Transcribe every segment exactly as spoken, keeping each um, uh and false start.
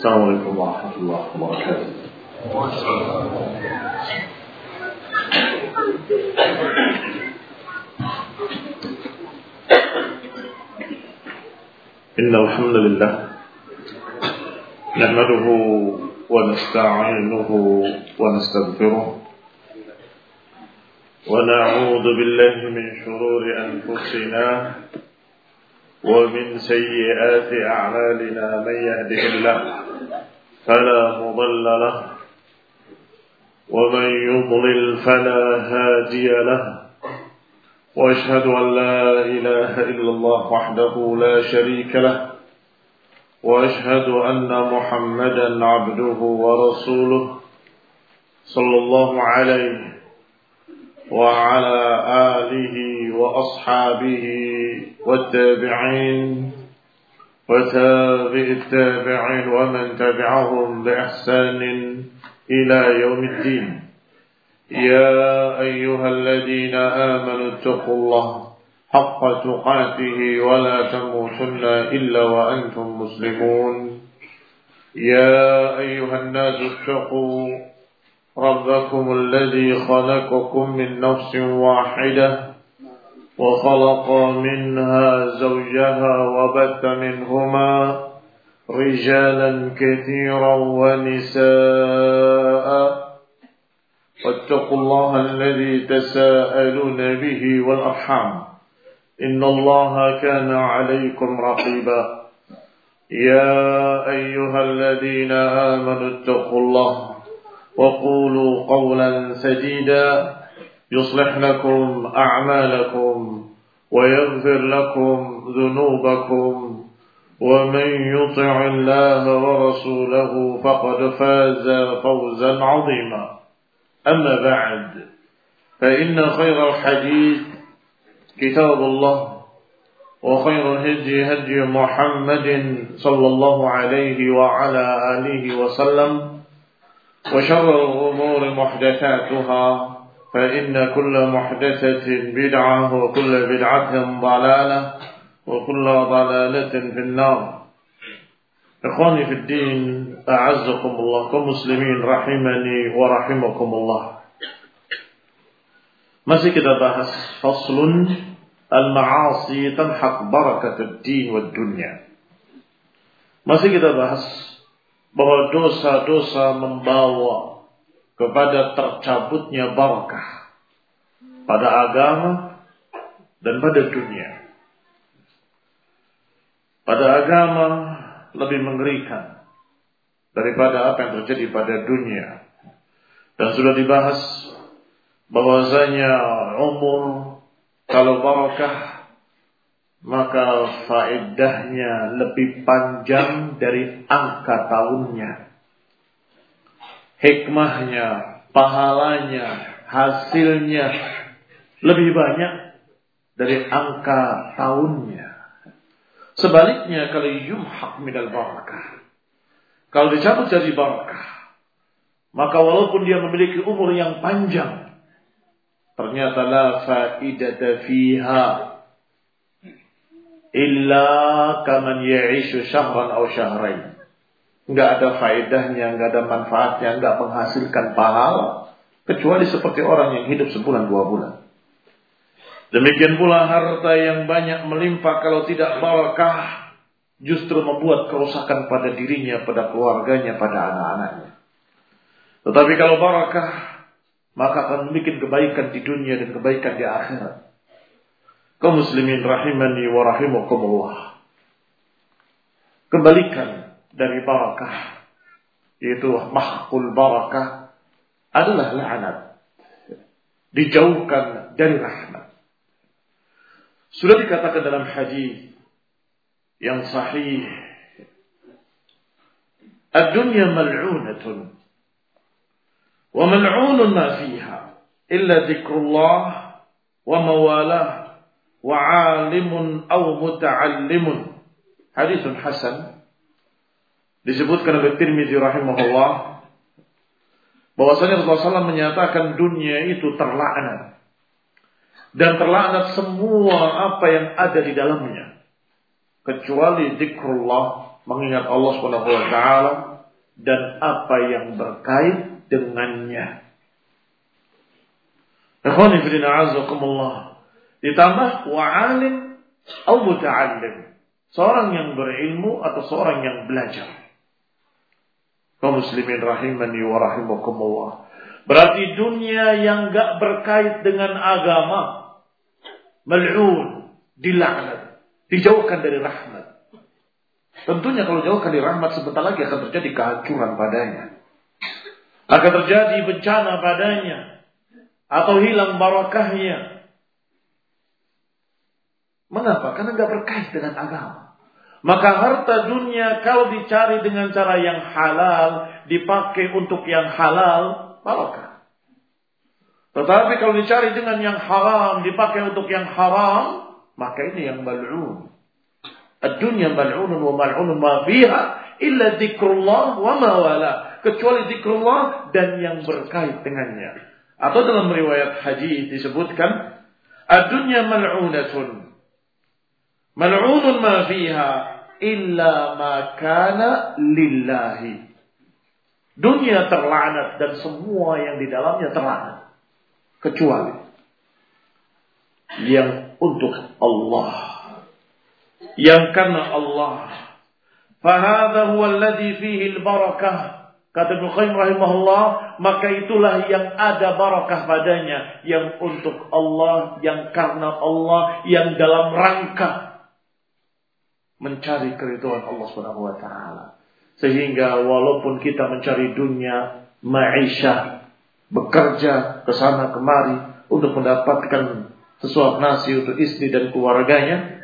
Assalamualaikum warahmatullahi wabarakatuh. Innal hamdalillah nahmaduhu wa nasta'inuhu wa nastaghfiruh wa na'udzu billahi min shururi anfusina ومن سيئات أعمالنا من يهده الله فلا مضل له ومن يضلل فلا هادي له وأشهد أن لا إله إلا الله وحده لا شريك له وأشهد أن محمدا عبده ورسوله صلى الله عليه وعلى آله وأصحابه والتابعين وتابع التابعين ومن تبعهم بإحسان إلى يوم الدين. يا أيها الذين آمنوا اتقوا الله حق تقاته ولا تموتن إلا وأنتم مسلمون. يا أيها الناس اتقوا ربكم الذي خلقكم من نفس واحدة وخلق منها زوجها وبث منهما رجالا كثيرا ونساء واتقوا الله الذي تساءلون به والأرحام إن الله كان عليكم رقيبا. يا أيها الذين آمنوا اتقوا الله وقولوا قولا سديدا يصلح لكم أعمالكم ويغفر لكم ذنوبكم ومن يطع الله ورسوله فقد فاز فوزا عظيما. أما بعد فإن خير الحديث كتاب الله وخير الهدي هدي محمد صلى الله عليه وعلى آله وسلم وشر الأمور محدثاتها فإن كل محدثة بدعة وكل بدعة ضلالة وكل ضلالة في النار. إخواني في الدين أعزكم الله كمسلمين رحمني ورحمكم الله. Masih kita bahas faslun al-ma'asi tamhaq barakatud din wad dunya. Masih kita bahas bahwa dosa-dosa membawa kepada tercabutnya barakah pada agama dan pada dunia. Pada agama lebih mengerikan daripada apa yang terjadi pada dunia. Dan sudah dibahas bahwasanya umur kalau barakah maka faedahnya lebih panjang dari angka tahunnya. Hikmahnya, pahalanya, hasilnya lebih banyak dari angka tahunnya. Sebaliknya kalau yumhaq minal barakah, kalau dicabut dari barakah, maka walaupun dia memiliki umur yang panjang, ternyata la faidata fiha illa kaman ya'ishu syahran aw syahrain. Enggak ada faedahnya, enggak ada manfaatnya, enggak menghasilkan pahala kecuali seperti orang yang hidup sebulan dua bulan. Demikian pula harta yang banyak melimpah kalau tidak barakah justru membuat kerusakan pada dirinya, pada keluarganya, pada anak-anaknya. Tetapi kalau barakah maka akan membuat kebaikan di dunia dan kebaikan di akhirat. Kaum muslimin rahimani wa rahimakumullah. Kebalikan dari barakah, yaitu mahqul barakah, adalah la'nat. Dijauhkan dari rahmat. Sudah dikatakan dalam hadis yang sahih, ad-dunya mal'unatun wa mal'unun ma fiha illa dzikrullah wa mawalah wa 'alimun aw muta'allimun. Hadisun hasan. Disebutkan oleh Tirmidzi rahimahullah bahwasanya Rasulullah shallallahu alaihi wasallam menyatakan dunia itu terlaknat dan terlaknat semua apa yang ada di dalamnya kecuali zikrullah, mengingat Allah Subhanahu wa taala, dan apa yang berkait dengannya. Ikhwani fillah a'azakumullah. Ditambah wa'alim atau muta'allim. Seorang yang berilmu atau seorang yang belajar. Kaum muslimin rahimani wa rahimakumullah. Berarti dunia yang gak berkait dengan agama, mal'un, dilaknat, dijauhkan dari rahmat. Tentunya kalau jauhkan dari rahmat, sebentar lagi akan terjadi kehancuran padanya. Akan terjadi bencana padanya. Atau hilang barakahnya. Mengapa? Karena gak berkait dengan agama. Maka harta dunia kalau dicari dengan cara yang halal, dipakai untuk yang halal, barakah. Tetapi kalau dicari dengan yang haram, dipakai untuk yang haram, maka ini yang mal'un. Ad-dunya mal'unun wa mal'unun ma fiha illa dzikrullah wa ma wala. Kecuali zikrullah dan yang berkait dengannya. Atau dalam riwayat hadis disebutkan, ad-dunya mal'unatun. Mal'unun ma fiha illa ma kana lillahi. Dunia terlaknat dan semua yang di dalamnya terlaknat. Kecuali yang untuk Allah. Yang karena Allah. Fahadha huwa alladhi fihi al-barakah. Kata Ibnu Qayyim rahimahullah, maka itulah yang ada barakah padanya, yang untuk Allah, yang karena Allah, yang dalam rangka mencari keridhaan Allah Subhanahu wa taala. Sehingga walaupun kita mencari dunia, ma'isyah, bekerja ke sana kemari untuk mendapatkan sesuap nasi untuk istri dan keluarganya,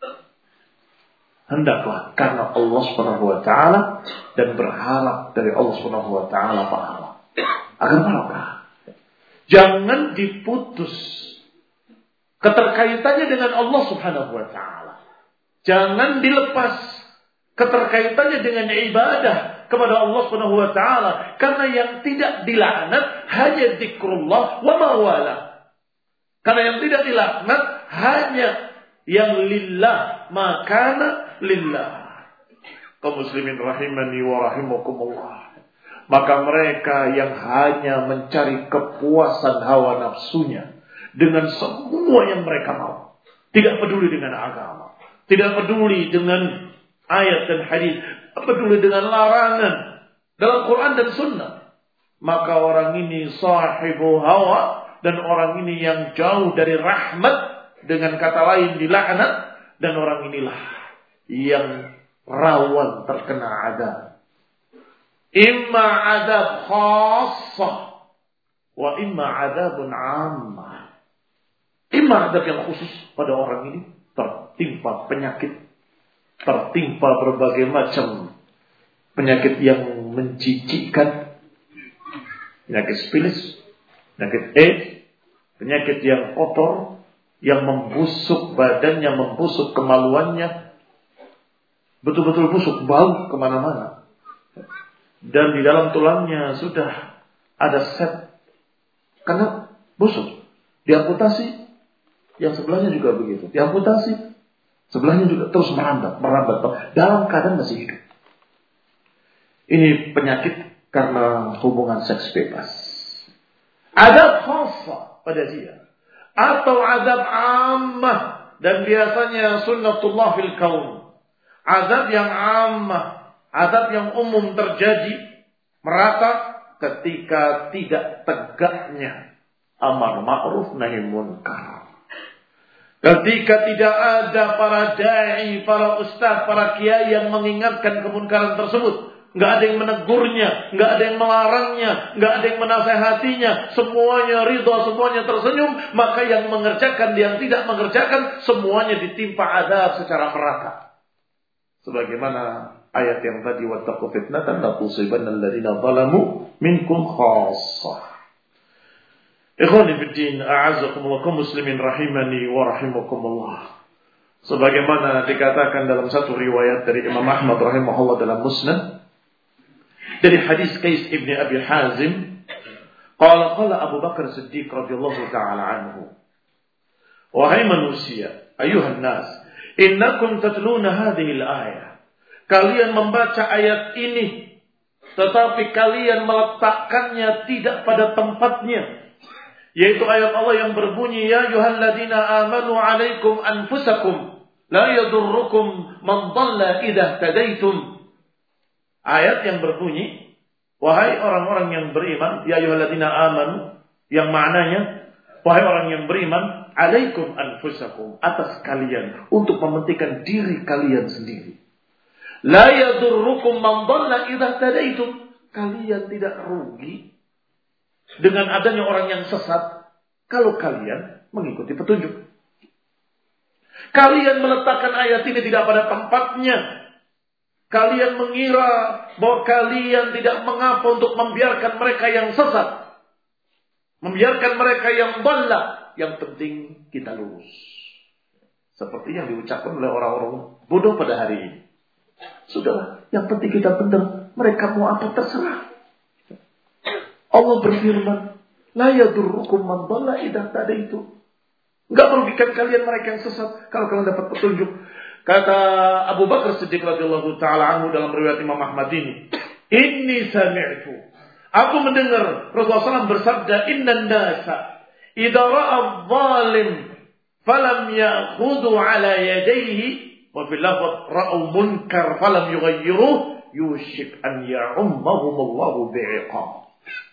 hendaklah karena Allah Subhanahu wa taala dan berharap dari Allah Subhanahu wa taala pahala. Agar barokah. Jangan diputus keterkaitannya dengan Allah Subhanahu wa taala. Jangan dilepas keterkaitannya dengan ibadah kepada Allah Subhanahu wa taala, karena yang tidak dilaknat hanya zikrullah wa ma wala. Karena yang tidak dilaknat hanya yang lillah, makana lillah. Kaum muslimin rahimani wa rahimakumullah. Maka mereka yang hanya mencari kepuasan hawa nafsunya dengan semua yang mereka mau, tidak peduli dengan agama, tidak peduli dengan ayat dan hadis, peduli dengan larangan dalam Quran dan Sunnah, maka orang ini sahibu hawa, dan orang ini yang jauh dari rahmat, dengan kata lain dilaknat, dan orang inilah yang rawan terkena adab. Imma adab khassah wa imma adabun ammah. Imma adab yang khusus pada orang ini, tertimpa penyakit, tertimpa berbagai macam penyakit yang menjijikkan, penyakit spilis, penyakit AIDS, penyakit yang kotor, yang membusuk badannya, membusuk kemaluannya, betul-betul busuk, bau kemana-mana. Dan di dalam tulangnya sudah ada set, karena busuk. Diamputasi, yang sebelahnya juga begitu. Diamputasi, sebelahnya juga terus merambat, merambat, dalam keadaan masih hidup. Ini penyakit karena hubungan seks bebas. Adab khassa pada dia, atau adab ammah, dan biasanya sunnatullah fil kaun. Adab yang ammah, adab yang umum terjadi merata ketika tidak tegaknya amar ma'ruf nahi munkar. Ketika tidak ada para dai, para ustaz, para kiai yang mengingatkan kemunkaran tersebut, nggak ada yang menegurnya, nggak ada yang melarangnya, nggak ada yang menasehatinya, semuanya ridha, semuanya tersenyum, maka yang mengerjakan, yang tidak mengerjakan, semuanya ditimpa azab secara merata. Sebagaimana ayat yang tadi, wattaqu fitnatan la tusibanna alladziina zalamu minkum khassah. Ikhwani fid din, a'azzakumullah, kaum muslimin rahimani wa rahimakumullah. Sebagaimana dikatakan dalam satu riwayat dari Imam Ahmad rahimahullah dalam Musnad, dari hadis Qais ibn Abi Hazim, qala qala Abu Bakar Siddiq radhiyallahu ta'ala anhu, wahai manusia, ayuhan nas, innakum tatluna hadhihi al-ayah, kalian membaca ayat ini, tetapi kalian meletakkannya tidak pada tempatnya. Yaitu ayat Allah yang berbunyi, ya ayyuhalladzina amanu alaikum anfusakum la yadurrukum man dhalla idza tadaitum. Ayat yang berbunyi, wahai orang-orang yang beriman, ya ayyuhalladzina amanu, yang maknanya wahai orang yang beriman, alaikum anfusakum, atas kalian untuk mementingkan diri kalian sendiri. La yadurrukum man dhalla idza tadaitum. Kalian tidak rugi dengan adanya orang yang sesat kalau kalian mengikuti petunjuk. Kalian meletakkan ayat ini tidak pada tempatnya. Kalian mengira bahwa kalian tidak mengapa untuk membiarkan mereka yang sesat, membiarkan mereka yang dhalla. Yang penting kita lurus. Seperti yang diucapkan oleh orang-orang bodoh pada hari ini. Sudahlah, yang penting kita benar. Mereka mau apa terserah. Allah berfirman, la yadurrukum man dhalla idza tadaitum. Enggak merugikan kalian mereka yang sesat kalau kalian dapat petunjuk. Kata Abu Bakar Siddiq radhiyallahu taala anhu dalam riwayat Imam Ahmad ini, inni sami'tu, aku mendengar Rasulullah sallallahu alaihi wasallam bersabda, innan nasa idza ra'a adh-dhalim falam ya'khudhu ala yadayhi wa fil lafz ra'u munkar falam yughayyiruh yushik an ya'ummahum Allahu bi'iqab.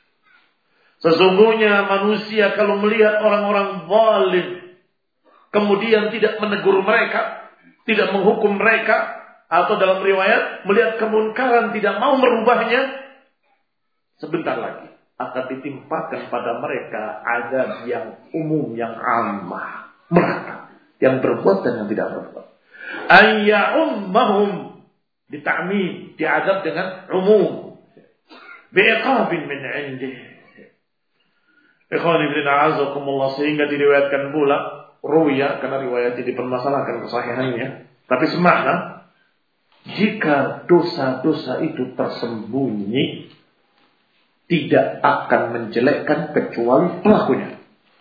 Sesungguhnya manusia kalau melihat orang-orang zalim kemudian tidak menegur mereka, tidak menghukum mereka, atau dalam riwayat melihat kemunkaran tidak mau merubahnya, sebentar lagi akan ditimpakan pada mereka azab yang umum, yang ammah, merata, yang berbuat dan yang tidak berbuat. Ayya'ummahum ditakmim, diazab dengan umum, bi'iqabin min 'indih. Ikhwani fillah a'azzakumullah, sehingga diriwayatkan pula ruya, karena riwayatnya dipermasalahkan kesahihannya, tapi semakna, jika dosa-dosa itu tersembunyi tidak akan menjelekkan kecuali pelakunya.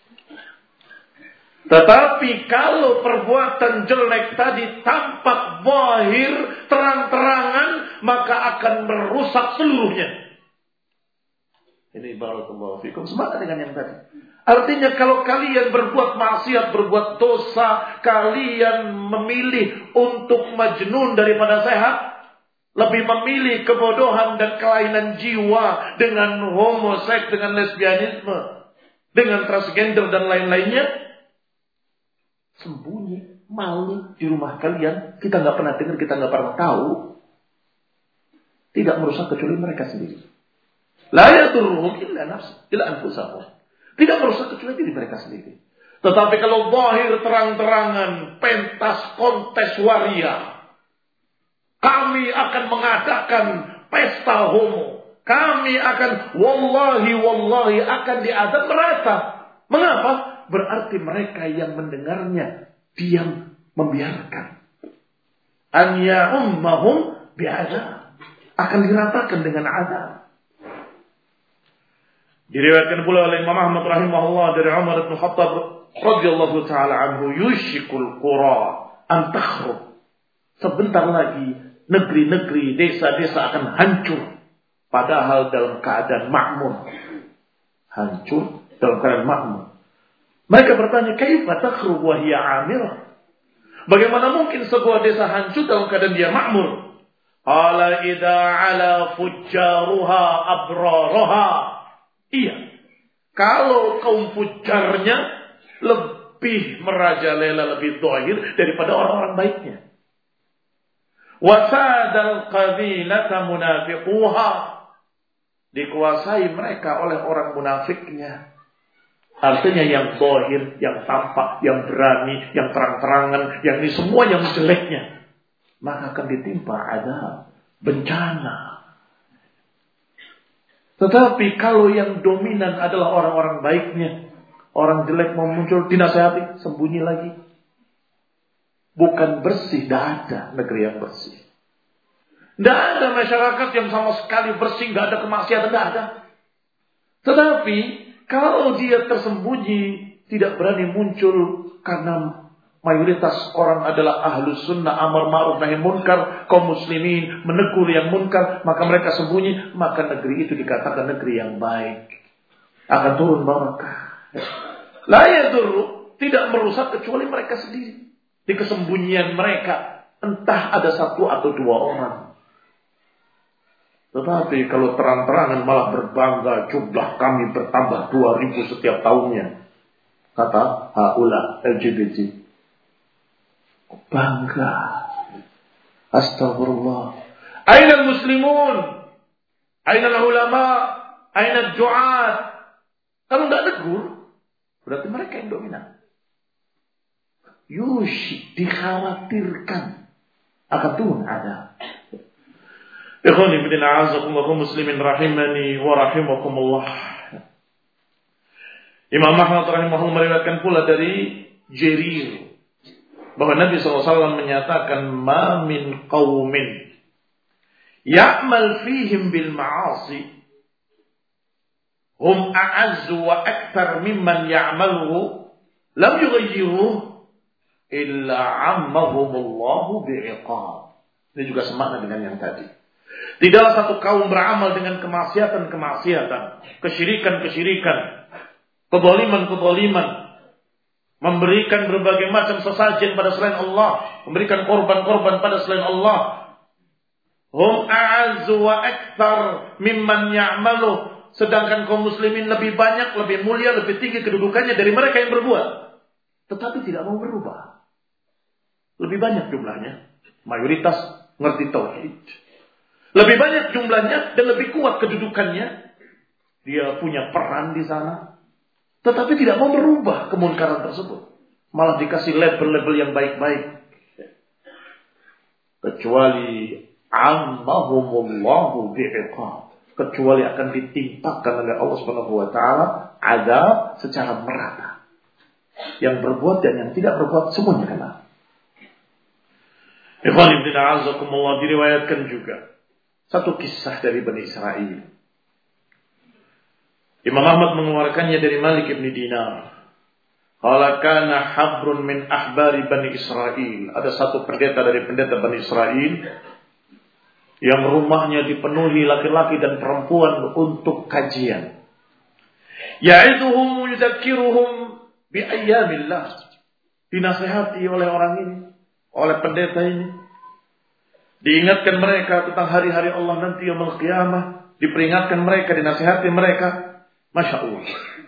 Tetapi kalau perbuatan jelek tadi tampak zahir, terang-terangan, maka akan merusak seluruhnya. Ini barakallahu fikum, semangat dengan yang tadi. Artinya kalau kalian berbuat maksiat, berbuat dosa, kalian memilih untuk majnun daripada sehat, lebih memilih kebodohan dan kelainan jiwa dengan homoseks, dengan lesbianisme, dengan transgender dan lain-lainnya, sembunyi, malu di rumah kalian, kita nggak pernah dengar, kita nggak pernah tahu, tidak merusak kecuali mereka sendiri. La yadurruhum illa nafs, illa anfusahum. Tidak merusak kecuali diri mereka sendiri. Tetapi kalau zahir terang-terangan, pentas kontes waria, kami akan mengadakan pesta homo, kami akan wallahi wallahi akan diadab merata. Mengapa? Berarti mereka yang mendengarnya diam, membiarkan. An ya'ummahum bi'adzab, akan diratakan dengan azab. Diriwayatkan pula oleh Imam Ahmad rahimahullah dari Umar bin Khattab radhiyallahu taala anhu, yushikul qura an takhrub. Sebentar lagi negeri-negeri, desa-desa akan hancur, padahal dalam keadaan makmur. Hancur dalam keadaan makmur. Mereka bertanya, kaifa takhrub wa hiya amirah? Bagaimana mungkin sebuah desa hancur dalam keadaan dia makmur? Qala idza ala fujjaruha abraruha. Iya, kalau kaum fujarnya lebih merajalela, lebih zahir daripada orang-orang baiknya. Wasadal qabilata munafiquha, dikuasai mereka oleh orang munafiknya. Artinya yang zahir, yang tampak, yang berani, yang terang-terangan, yang ini semua yang jeleknya, maka akan ditimpa azab, bencana. Tetapi kalau yang dominan adalah orang-orang baiknya, orang jelek mau muncul, dinasihati, sembunyi lagi. Bukan bersih, tidak ada negeri yang bersih. Tidak ada masyarakat yang sama sekali bersih, tidak ada kemaksiatan, tidak ada. Tetapi kalau dia tersembunyi, tidak berani muncul karena mayoritas orang adalah ahlus sunnah, amar ma'ruf nahi munkar, kaum muslimin menegur yang munkar, maka mereka sembunyi, maka negeri itu dikatakan negeri yang baik. Akan turun barakah. La yadurru, tidak merusak kecuali mereka sendiri. Di kesembunyian mereka, entah ada satu atau dua orang. Tetapi kalau terang-terangan malah berbangga, jumlah kami bertambah dua ribu setiap tahunnya. Kata haula L G B T. Bangga. Astagfirullah. Aina muslimun? Aina ulama? Aina du'at? Kalau enggak tegur, berarti mereka yang dominan. Yush, dikhawatirkan akan turun ada. Ikhwani fillah, a'azakumullah muslimin rahimani wa rahimakumullah. Imam Ahmad rahimahullah meriwayatkan pula dari Jarir bahwa Nabi shallallahu alaihi wasallam menyatakan, ma min qaumin ya'mal fihim bil ma'asi hum a'azzu wa akthar mimman ya'maluhu lam yughayyiruhu illa 'ammahumullahu bi'iqab. Ini juga semakna dengan yang tadi. Tidaklah satu kaum beramal dengan kemaksiatan-kemaksiatan, kesyirikan-kesyirikan, kezaliman-kezaliman, memberikan berbagai macam sesajen pada selain Allah, memberikan korban-korban pada selain Allah. Hum a'azzu wa akthar mimman ya'malu. Sedangkan kaum muslimin lebih banyak, lebih mulia, lebih tinggi kedudukannya dari mereka yang berbuat. Tetapi tidak mau berubah. Lebih banyak jumlahnya. Mayoritas ngerti tauhid. Lebih banyak jumlahnya dan lebih kuat kedudukannya. Dia punya peran di sana. Tetapi tidak mau merubah kemunkaran tersebut. Malah dikasih label-label yang baik-baik. Kecuali ammahumullahu bi'iqab. Kecuali akan ditimpakan oleh Allah Subhanahu wa taala azab secara merata. Yang berbuat dan yang tidak berbuat semuanya kena. Ikhwan fillah a'azakumullah, diriwayatkan juga satu kisah dari Bani Israel. Imam Ahmad mengeluarkannya dari Malik ibn Dinar. Qala kana habrun min ahbari Bani Israel. Ada satu pendeta dari pendeta Bani Israel yang rumahnya dipenuhi laki-laki dan perempuan untuk kajian. Ya'iduhum yudzakiruhum bi ayyamillah. Dinasihati oleh orang ini, oleh pendeta ini. Diingatkan mereka tentang hari-hari Allah nanti yaumul qiyamah, diperingatkan mereka, dinasihati mereka. Masya Allah.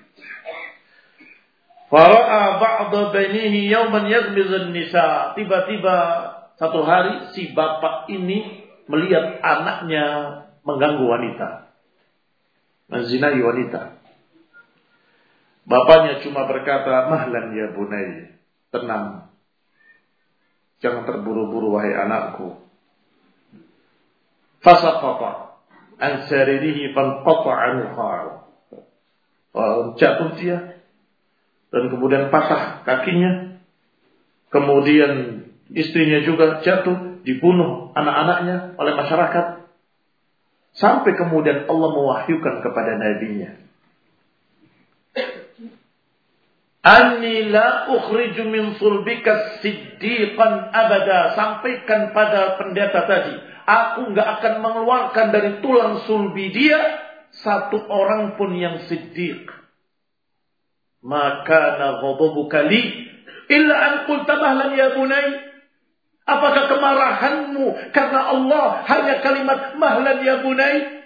Fara'a ba'da banihi yawman yaghmizun nisa. Tiba-tiba satu hari si bapak ini melihat anaknya mengganggu wanita, menzinai wanita. Bapaknya cuma berkata, mahlan ya bunai, tenang, jangan terburu-buru wahai anakku. Fasaqata an saririhi fanqata'a al-khar. Jatuh dia dan kemudian patah kakinya. Kemudian istrinya juga jatuh, dibunuh anak-anaknya oleh masyarakat. Sampai kemudian Allah mewahyukan kepada nabinya, Anni la ukhriju min sulbika siddiqan abada. Sampaikan pada pendeta tadi, aku enggak akan mengeluarkan dari tulang sulbi dia satu orang pun yang siddiq. Maka na ghadabuka li illa an qulta mahlan ya bunai. Apakah kemarahanmu karena Allah hanya kalimat mahlan ya bunai?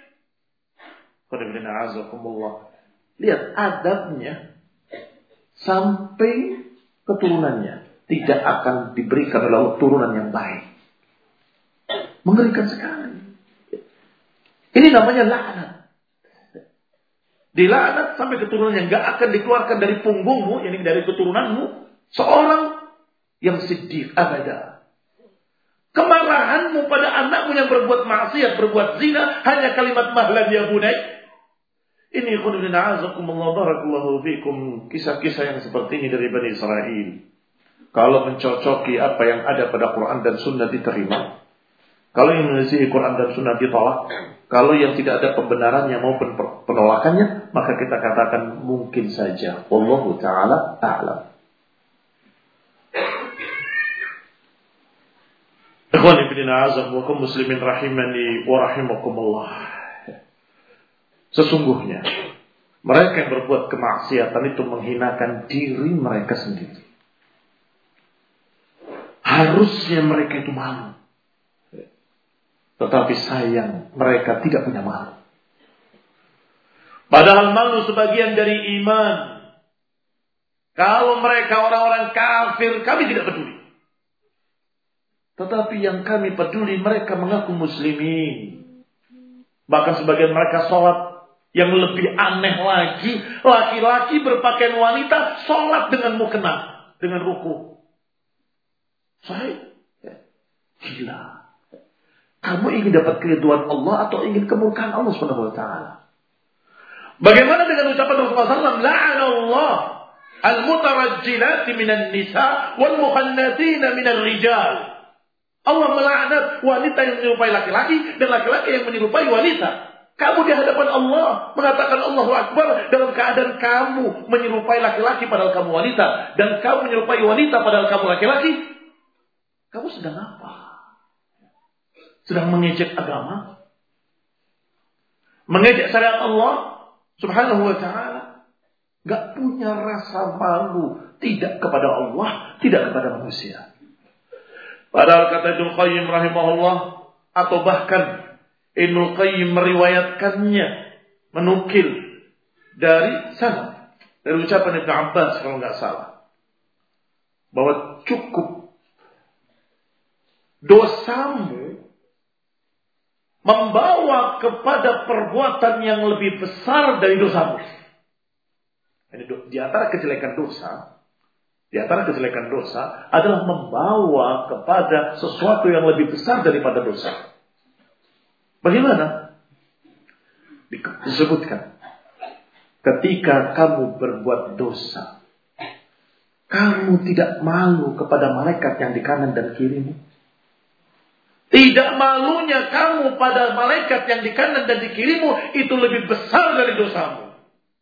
Lihat adabnya sampai keturunannya tidak akan diberikan oleh Allah turunan yang baik. Mengerikan sekali. Ini namanya laknat. Dilaknat sampai keturunan yang gak akan dikeluarkan dari punggungmu, yakni dari keturunanmu, seorang yang siddiq abada. Kemarahanmu pada anakmu yang berbuat maksiat, berbuat zina, hanya kalimat mahlan ya bunai. Ini khududin a'azakumullah barakallahu fikum. Kisah-kisah yang seperti ini dari Bani Israel. Kalau mencocoki apa yang ada pada Quran dan Sunnah diterima. Kalau yang menyelisihi Quran dan Sunnah ditolak. Kalau yang tidak ada pembenarannya maupun penolakannya, maka kita katakan mungkin saja. Wallahu ta'ala a'lam. Wa muslimin rahimani wa rahimakumullah. Sesungguhnya mereka yang berbuat kemaksiatan itu menghinakan diri mereka sendiri. Harusnya mereka itu malu. Tetapi sayang, mereka tidak punya malu. Padahal malu sebagian dari iman. Kalau mereka orang-orang kafir, kami tidak peduli. Tetapi yang kami peduli, mereka mengaku muslimin. Bahkan sebagian mereka sholat. Yang lebih aneh lagi, laki-laki berpakaian wanita sholat dengan mukena, dengan ruku. Sahih? Gila. Kamu ingin dapat keridhaan Allah atau ingin kemurkaan Allah subhanahu wa taala? Bagaimana dengan ucapan Rasulullah sallallahu alaihi wasallam, la'anallah al-mutarajjilati minan nisa wal mukhannatina minal rijal. Allah melaknat wanita yang menyerupai laki-laki dan laki-laki yang menyerupai wanita. Kamu di hadapan Allah mengatakan Allahu Akbar dalam keadaan kamu menyerupai laki-laki padahal kamu wanita, dan kamu menyerupai wanita padahal kamu laki-laki. Kamu sedang apa? Sedang mengejek agama? Mengejek syariat Allah Subhanahu wa ta'ala? Gak punya rasa malu, tidak kepada Allah, tidak kepada manusia. Padahal kata Ibnu Qayyim rahimahullah, atau bahkan Ibnu Qayyim meriwayatkannya, menukil dari sana, dari ucapan Ibnu Abbas kalau nggak salah, bahwa cukup dosamu membawa kepada perbuatan yang lebih besar dari dosamu. Ini di antara kejelekan dosa, di antara kejelekan dosa adalah membawa kepada sesuatu yang lebih besar daripada dosa. Bagaimana? Disebutkan, ketika kamu berbuat dosa, kamu tidak malu kepada malaikat yang di kanan dan kirimu. Tidak malunya kamu pada malaikat yang di kanan dan di kirimu itu lebih besar dari dosamu.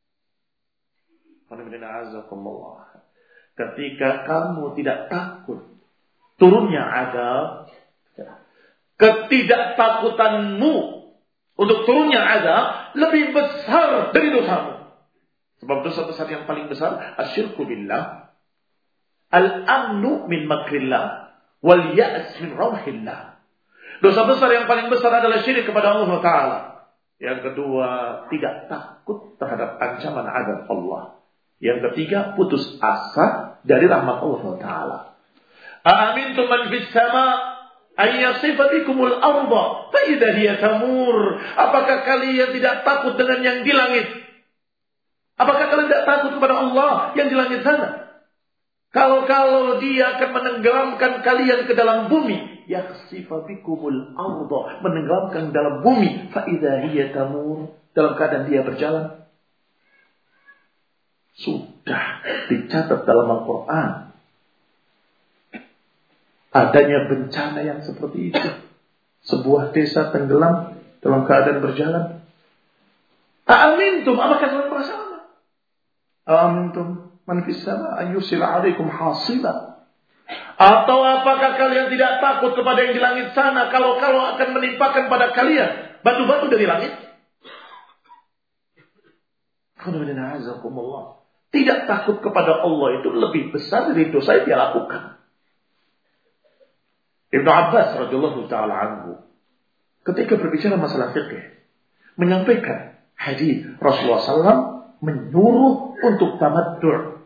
Ketika kamu tidak takut turunnya azab, ketidaktakutanmu untuk turunnya azab lebih besar dari dosamu. Sebab dosa besar yang paling besar asyirku billah, al-amnu min makrillah, wal ya's min rawhillah. Dosa besar yang paling besar adalah syirik kepada Allah Ta'ala. Yang kedua, tidak takut terhadap ancaman azab Allah. Yang ketiga, putus asa dari rahmat Allah Ta'ala. Aamintum man fis sama' ayyasifatikumul arda fa idza hiya tamur. Apakah kalian tidak takut dengan yang di langit? Apakah kalian tidak takut kepada Allah yang di langit sana? Kalau-kalau dia akan menenggelamkan kalian ke dalam bumi, yakhsifabikumul arda, menenggelamkan dalam bumi, fa idza hiya tamur, dalam keadaan dia berjalan. Sudah dicatat dalam Al-Qur'an adanya bencana yang seperti itu. Sebuah desa tenggelam dalam keadaan berjalan. Aamintum, apakah kalian merasa aman? Aamintum man fis sama' ayyusil 'alaikum hasila. Atau apakah kalian tidak takut kepada yang di langit sana kalau-kalau akan menimpakan pada kalian batu-batu dari langit? Tidak takut kepada Allah itu lebih besar dari dosa yang dia lakukan. Ibnu Abbas radhiyallahu taala anhu ketika berbicara masalah fikih menyampaikan hadis Rasulullah sallallahu alaihi wasallam menyuruh untuk tamattu',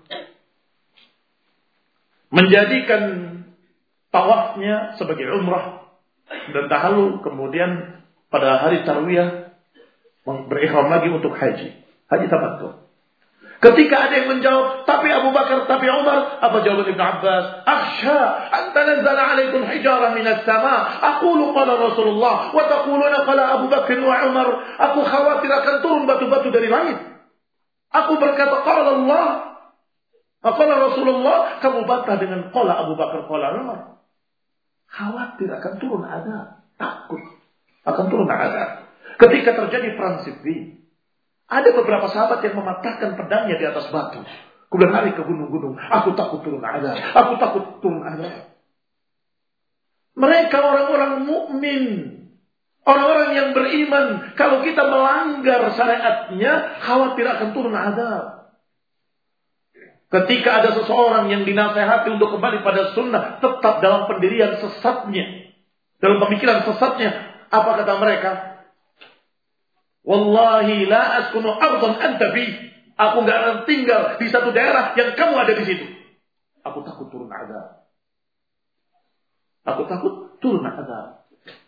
menjadikan tawafnya sebagai umrah dan tahallul, kemudian pada hari tarwiyah berikhram lagi untuk haji, haji tamattu'. Ketika ada yang menjawab, tapi Abu Bakar, tapi Umar, apa jawaban Ibnu Abbas? Akhsha an tanazzala alaikum hijarah minas sama'. Aqulu qala Rasulullah wa taquluna qala Abu Bakar wa Umar. Aku khawatir akan turun batu-batu dari langit. Aku berkata qala Allah, qala Rasulullah, kamu bantah dengan qala Abu Bakar, qala Umar. Khawatir akan turun azab, takut akan turun azab. Ketika terjadi perang Siffin, ada beberapa sahabat yang mematahkan pedangnya di atas batu. Kemudian lari ke gunung-gunung. Aku takut turun azab. Aku takut turun azab. Mereka orang-orang mukmin, orang-orang yang beriman. Kalau kita melanggar syariatnya, khawatir akan turun azab. Ketika ada seseorang yang dinasehati untuk kembali pada sunnah, tetap dalam pendirian sesatnya, dalam pemikiran sesatnya, apa kata mereka? Wallahi la askunu ardan anta bi. Aku enggak akan tinggal di satu daerah yang kamu ada di situ. Aku takut turun azab. Aku takut turun azab.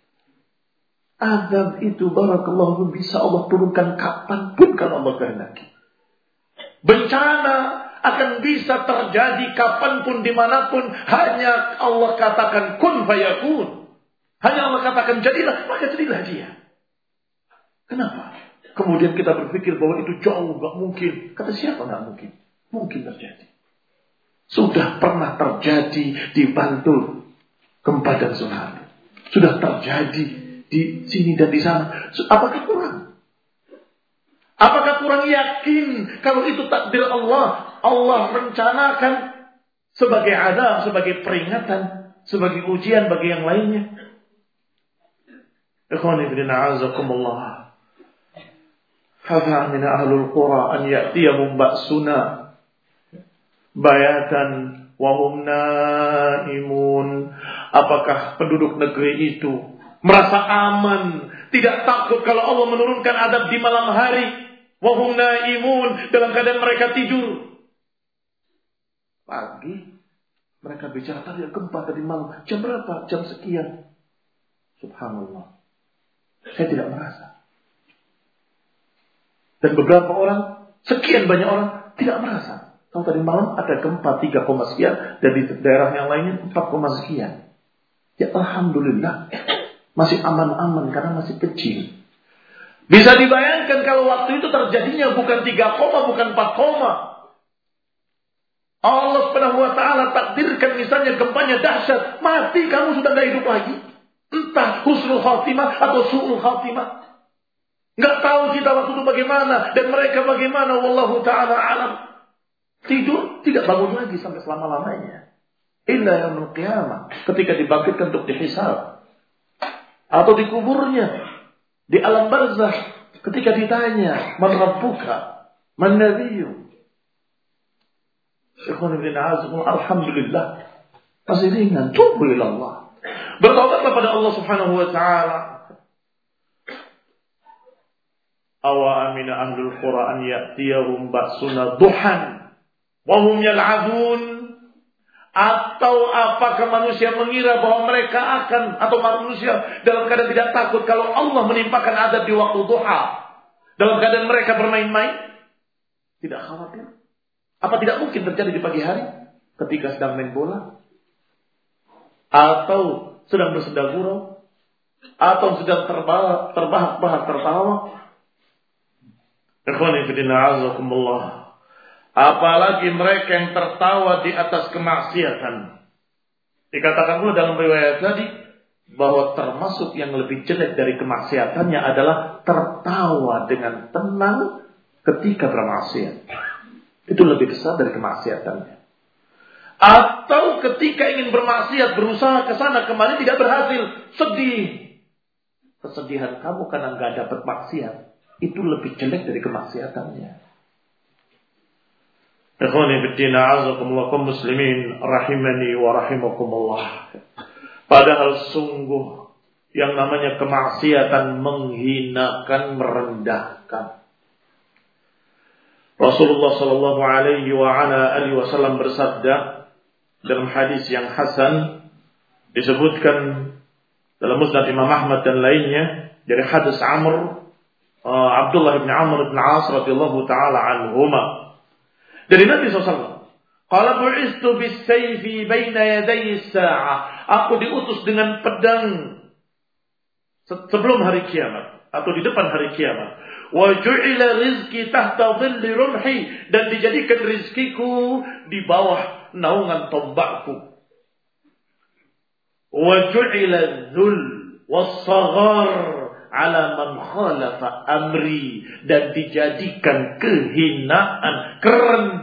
Azab itu barakallahu bisa Allah turunkan kapanpun kalau Allah kehendaki. Bencana akan bisa terjadi kapanpun dimanapun. Hanya Allah katakan kun fayakun. Hanya Allah katakan jadilah, maka jadilah dia. Kenapa? Kemudian kita berpikir bahwa itu jauh, gak mungkin. Kata siapa gak mungkin? Mungkin terjadi. Sudah pernah terjadi di Bantul, gempa dan tsunami. Sudah terjadi di sini dan di sana. Apakah kurang? Apakah kurang yakin kalau itu takdir Allah? Allah rencanakan sebagai azab, sebagai peringatan, sebagai ujian bagi yang lainnya. Ikhwani fillah, azakumullah. Hafa min ahlul qura an ya'tiyahum ba'suna bayatan wa hum naimun. Apakah penduduk negeri itu merasa aman, tidak takut kalau Allah menurunkan azab di malam hari? Wa hum naimun, dalam keadaan mereka tidur. Pagi mereka bicara tadi gempa tadi malam. Jam berapa? Jam sekian. Subhanallah. Saya tidak merasa. Dan beberapa orang, sekian banyak orang tidak merasa. Kalau tadi malam ada gempa tiga, sekian, dan di daerah yang lainnya empat, sekian. Ya alhamdulillah, masih aman-aman karena masih kecil. Bisa dibayangkan kalau waktu itu terjadinya bukan tiga, bukan empat. Allah Subhanahu wa taala takdirkan misalnya gempanya dahsyat, mati kamu sudah tidak hidup lagi. Entah husnul khatimah atau su'ul khatimah. Enggak tahu kita waktu itu bagaimana dan mereka bagaimana, wallahu taala alam. Tidur tidak bangun lagi sampai selama-lamanya. Illa yaumul qiyamah, ketika dibangkitkan untuk dihisab. Atau di kuburnya, di alam barzakh, ketika ditanya, "Man rabbuka? Man nabiyyu?" Ikhwan ibn azum, alhamdulillah. Masih ringan, tubu ila Allah. Bertaubatlah pada Allah Subhanahu wa taala. Awa amina ahlul qura an ya'tiyahum ba'suna duhan wa hum yal'abun. Atau apakah manusia mengira bahwa mereka akan, atau manusia dalam keadaan tidak takut kalau Allah menimpakan azab di waktu duha, dalam keadaan mereka bermain-main? Tidak khawatir. Apa tidak mungkin terjadi di pagi hari ketika sedang main bola, atau sedang bersenda gurau, atau sedang terbahak-bahak tertawa? Ikhwani fillah, azakumullah. Apalagi mereka yang tertawa di atas kemaksiatan. Dikatakan pula dalam riwayat tadi bahwa termasuk yang lebih jelek dari kemaksiatannya adalah tertawa dengan tenang ketika bermaksiat. Itu lebih besar dari kemaksiatannya. Atau ketika ingin bermaksiat, berusaha ke sana kemari tidak berhasil, sedih. Kesedihan kamu karena enggak dapat maksiat itu lebih jelek dari kemaksiatannya. Ikhwani fiddin, a'azakumullah kaum muslimin rahimani wa rahimakumullah. Padahal sungguh yang namanya kemaksiatan menghinakan, merendahkan. Rasulullah sallallahu alaihi wa ala alihi wasallam bersabda dalam hadis yang hasan, disebutkan dalam Musnad Imam Ahmad dan lainnya dari hadis Amr uh, Abdullah bin Amr bin As radhiyallahu taala anhuma, dari Nabi sallallahu alaihi wasallam, qala bu'istu bis-sayfi baina yaday as-sa'ah, aku diutus dengan pedang sebelum hari kiamat atau di depan hari kiamat. Wa ju'ila rizqi tahta dhilli rumhi, dan dijadikan rizkiku di bawah naungan tombakku. Wa ju'ila dhul was-saghar ala man khalafa amri, dan dijadikan kehinaan,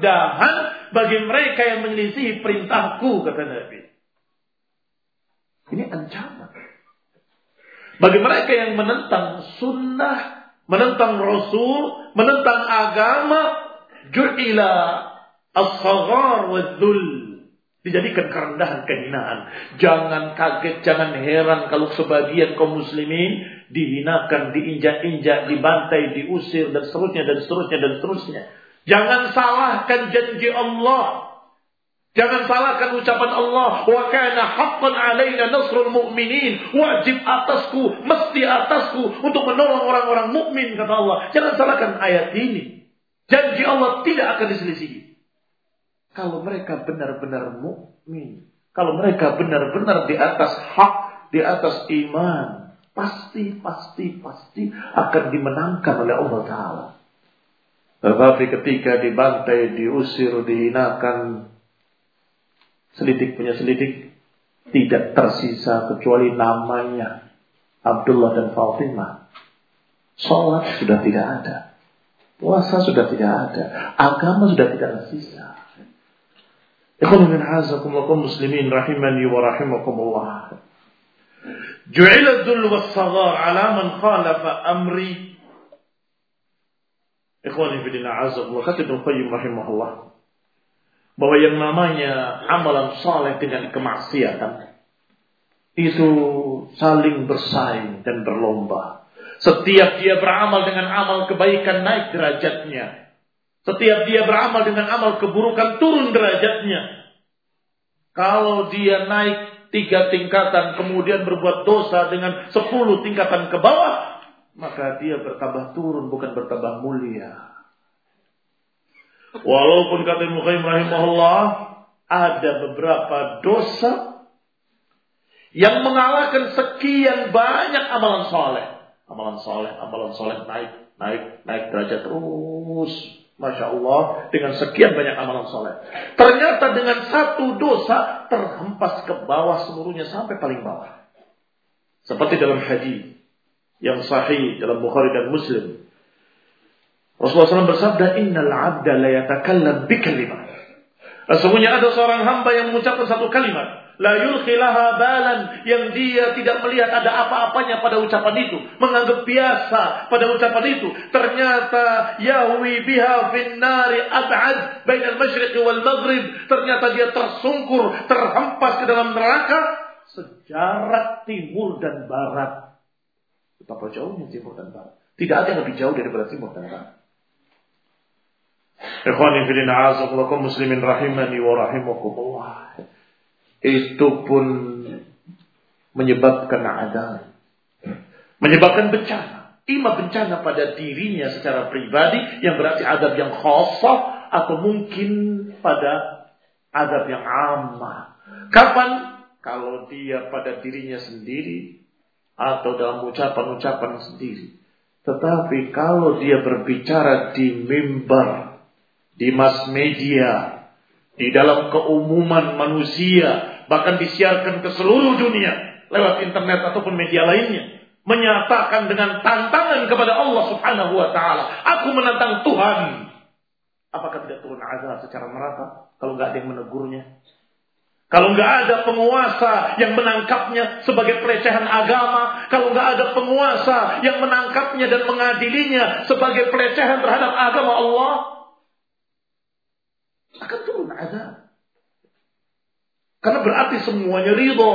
kerendahan bagi mereka yang menyelisihi perintahku, kata Nabi. Ini ancaman. Bagi mereka yang menentang sunnah, menentang Rasul, menentang agama, ju'ila as-saghar wa-dhul. Dijadikan kerendahan, kehinaan. Jangan kaget, jangan heran kalau sebagian kaum muslimin dihinakan, diinjak-injak, dibantai, diusir, dan seterusnya, dan seterusnya, dan seterusnya. Jangan salahkan janji Allah. Jangan salahkan ucapan Allah, wa kana haqqan 'alaina nasrul mu'minin. Wajib atasku, mesti atasku untuk menolong orang-orang mukmin, kata Allah. Jangan salahkan ayat ini. Janji Allah tidak akan diselisihi. Kalau mereka benar-benar mukmin, kalau mereka benar-benar di atas hak, di atas iman, pasti, pasti, pasti akan dimenangkan oleh Allah Ta'ala. Tetapi ketika dibantai, diusir, dihinakan, selidik punya selidik, tidak tersisa kecuali namanya Abdullah dan Fatimah. Salat sudah tidak ada, puasa sudah tidak ada, agama sudah tidak tersisa. Ikhwan min hazakumullah muslimin rahimani wa rahimakumullah. Ju'ila dhul was-saghar 'ala man khalafa amri. Ikhwani fi din azakumullah, kata Ibnu Qayyim rahimahullah, bahwa yang namanya amalan saleh dengan kemaksiatan itu saling bersaing dan berlomba. Setiap dia beramal dengan amal kebaikan, naik derajatnya. Setiap dia beramal dengan amal keburukan, turun derajatnya. Kalau dia naik tiga tingkatan, kemudian berbuat dosa dengan sepuluh tingkatan ke bawah, maka dia bertambah turun, bukan bertambah mulia. Walaupun kata Ibnu Qayyim rahimahullah, ada beberapa dosa yang mengalahkan sekian banyak amalan saleh. Amalan saleh, amalan saleh naik, naik, naik derajat terus. Masya Allah, dengan sekian banyak amalan saleh. Ternyata dengan satu dosa terhempas ke bawah seluruhnya sampai paling bawah. Seperti dalam hadis yang sahih dalam Bukhari dan Muslim. Rasulullah shallallahu alaihi wasallam bersabda, Innal abda la yatakallam bi kalimat. Sesungguhnya ada seorang hamba yang mengucapkan satu kalimat, la yulqi laha balan, yang dia tidak melihat ada apa-apanya pada ucapan itu, menganggap biasa pada ucapan itu. Ternyata yahwi biha fin nari ab'ad bainal masyriq wal maghrib. Ternyata dia tersungkur, terhempas ke dalam neraka sejarak timur dan barat. Betapa jauhnya timur dan barat. Tidak ada yang lebih jauh daripada timur dan barat. Ikhwani fillah a'azakumullah muslimin rahimani wa rahimakumullah. Itu pun menyebabkan adab, menyebabkan bencana. Ima bencana pada dirinya secara pribadi, yang berarti adab yang khasah, atau mungkin pada adab yang ammah. Kapan? Kalau dia pada dirinya sendiri atau dalam ucapan-ucapan sendiri. Tetapi kalau dia berbicara di mimbar, di mass media, di dalam keumuman manusia, bahkan disiarkan ke seluruh dunia lewat internet ataupun media lainnya, menyatakan dengan tantangan kepada Allah Subhanahu wa taala, aku menantang Tuhan. Apakah tidak turun azab secara merata kalau enggak ada yang menegurnya? Kalau enggak ada penguasa yang menangkapnya sebagai pelecehan agama, kalau enggak ada penguasa yang menangkapnya dan mengadilinya sebagai pelecehan terhadap agama Allah, akan turun azab. Karena berarti semuanya ridho.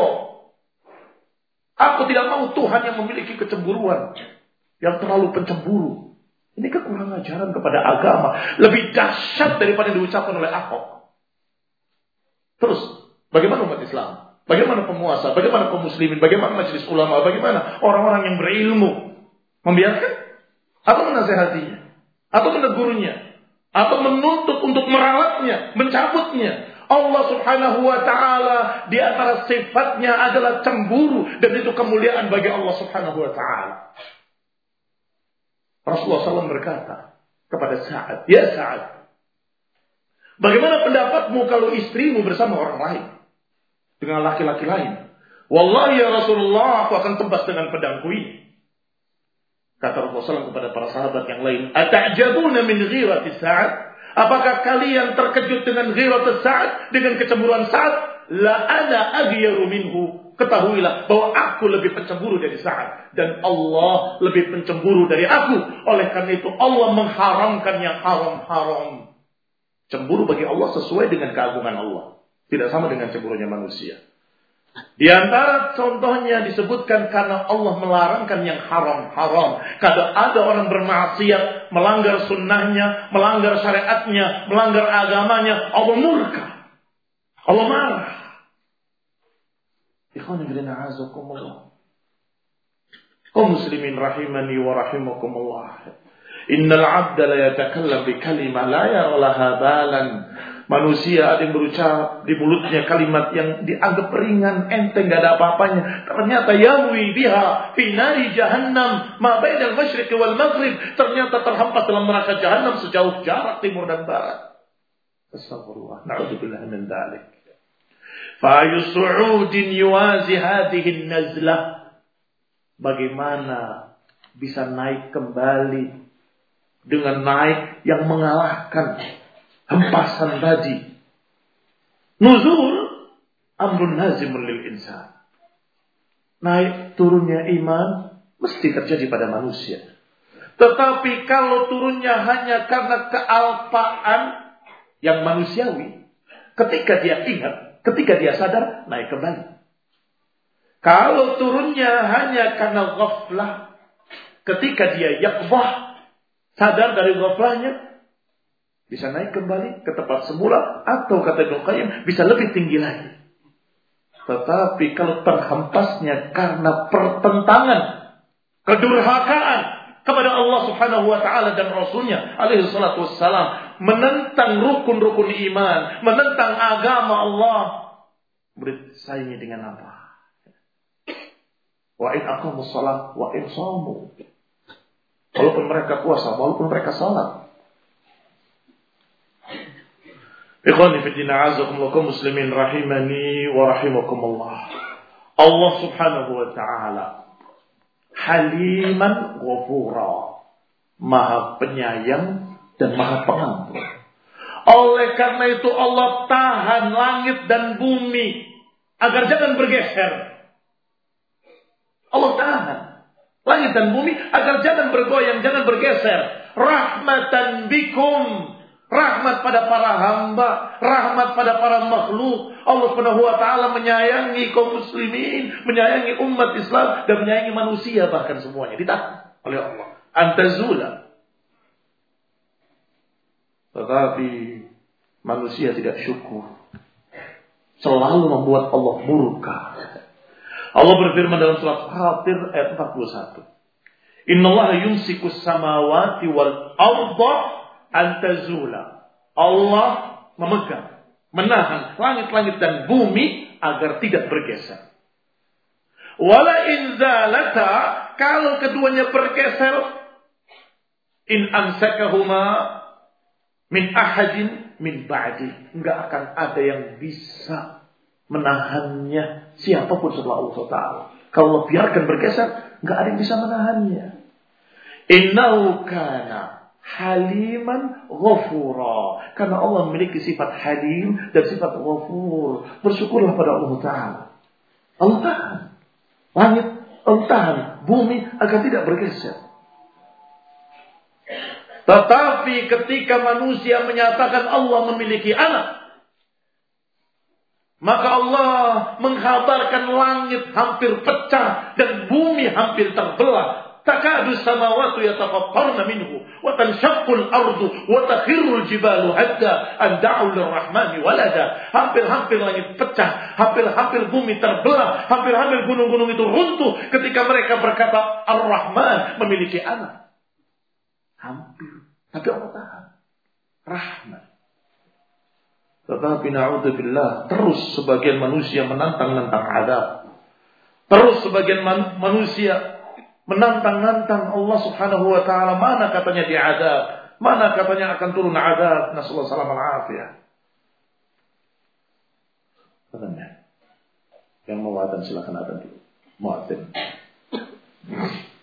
Aku tidak mau Tuhan yang memiliki kecemburuan, yang terlalu pencemburu. Ini kekurangan ajaran kepada agama, lebih dahsyat daripada yang diucapkan oleh Ahok. Terus, bagaimana umat Islam? Bagaimana penguasa? Bagaimana kaum muslimin? Bagaimana majelis ulama? Bagaimana orang-orang yang berilmu? Membiarkan? Atau menasihatinya? Atau menegurnya? Atau menuntut untuk merawatnya, mencabutnya? Allah Subhanahu wa taala di antara sifatnya adalah cemburu, dan itu kemuliaan bagi Allah Subhanahu wa taala. Rasulullah shallallahu alaihi wasallam berkata kepada Sa'ad, "Ya Sa'ad, bagaimana pendapatmu kalau istrimu bersama orang lain, dengan laki-laki lain?" "Wallahi ya Rasulullah, aku akan tebas dengan pedangku ini." Kata Rasulullah shallallahu alaihi wasallam kepada para sahabat yang lain, "Ata'jabuna min ghirati Sa'ad?" Apakah kalian terkejut dengan ghirati Sa'ad, dengan kecemburuan Sa'ad? La ana aghyaru minhu ketahuilah bahwa aku lebih pencemburu dari Sa'ad dan Allah lebih pencemburu dari aku. Oleh karena itu Allah mengharamkan yang haram-haram. Cemburu bagi Allah sesuai dengan keagungan Allah, tidak sama dengan cemburunya manusia. Di antara contohnya disebutkan karena Allah melarangkan yang haram-haram. Kalau ada orang bermaksiat, melanggar sunnahnya, melanggar syariatnya, melanggar agamanya, Allah murka, Allah marah. Ikhwan fillah a'azakumullah. Kaum muslimin rahimani wa rahimakumullah. Innal 'abda la yatakallam bi kalimah la yara laha balan. Manusia ada yang berucap di mulutnya kalimat yang dianggap ringan, enteng, gak ada apa-apanya. Ternyata yamwi biha fi nari jahannam ma bainal masyriq wal maghrib. Ternyata terhampas dalam neraka jahannam sejauh jarak timur dan barat. Astagfirullah. Na'udzubillah min dzalik. Fa yus'udin yuwazi hadhihi an-nazlah. Bagaimana bisa naik kembali dengan naik yang mengalahkan hempasan tadi. Nuzul amrun nazimun lil insan. Naik turunnya iman mesti terjadi pada manusia. Tetapi kalau turunnya hanya karena kealpaan yang manusiawi, ketika dia ingat, ketika dia sadar, naik kembali. Kalau turunnya hanya karena ghaflah, ketika dia yaqzah, sadar dari ghaflahnya, bisa naik kembali ke tempat semula, atau kata Ibnu Qayyim bisa lebih tinggi lagi. Tetapi kalau terhempasnya karena pertentangan, kedurhakaan kepada Allah Subhanahu wa taala dan Rasulnya alaihi salatu wassalam, menentang rukun-rukun iman, menentang agama Allah, bersaing dengan apa? Wa in aqamus shalah wa in shamu. Walaupun mereka puasa, walaupun mereka salat. Ikhwani fi din, a'azakumullah kaum muslimin rahimani wa rahimakumullah. Allah Subhanahu wa taala Haliman Ghafura, Maha penyayang dan Maha pengampun. Oleh karena itu Allah tahan langit dan bumi agar jangan bergeser. Allah tahan langit dan bumi agar jangan bergoyang, jangan bergeser. Rahmatan bikum, rahmat pada para hamba, rahmat pada para makhluk. Allah Subhanahu wa taala menyayangi kaum muslimin, menyayangi umat Islam dan menyayangi manusia bahkan semuanya ditahan oleh Allah. Antazula. Tetapi manusia tidak syukur, selalu membuat Allah murka. Allah berfirman dalam surat Fatir ayat empat puluh satu. Innallaha yumsikus samawati wal arda an tazula. Allah memegang, menahan langit-langit dan bumi agar tidak bergeser. Wala in zalata, kalau keduanya bergeser, in amsakahuma min ahadin min ba'di, enggak akan ada yang bisa menahannya siapapun setelah Allah Taala. Kalau Allah biarkan bergeser, enggak ada yang bisa menahannya. Innahu kana haliman ghafura. Karena Allah memiliki sifat halim dan sifat ghafur. Bersyukurlah pada Allah Ta'ala. Allah tahan langit, Allah tahan bumi agar tidak bergeser. Tetapi ketika manusia menyatakan Allah memiliki anak, maka Allah menghabarkan langit hampir pecah dan bumi hampir terbelah. Takadu samawati yatafattarna minhu wa tanshaqqul ardu wa takhirrul jibalu hatta an da'u lirrahmani walada. Hampir-hampir langit pecah, hampir-hampir bumi terbelah, hampir-hampir gunung-gunung itu runtuh ketika mereka berkata Ar-Rahman memiliki anak. Hampir, tapi Allah tahan. Rahman. Tetapi na'udzubillah, terus sebagian manusia menantang-nantang azab. Terus sebagian man- manusia menantang-nantang Allah Subhanahu wa taala, mana katanya diazab, mana katanya akan turun azab. Nasallahu salam al-afiyah. Katanya yang mau adzan silakan adzan dulu. Muadzin.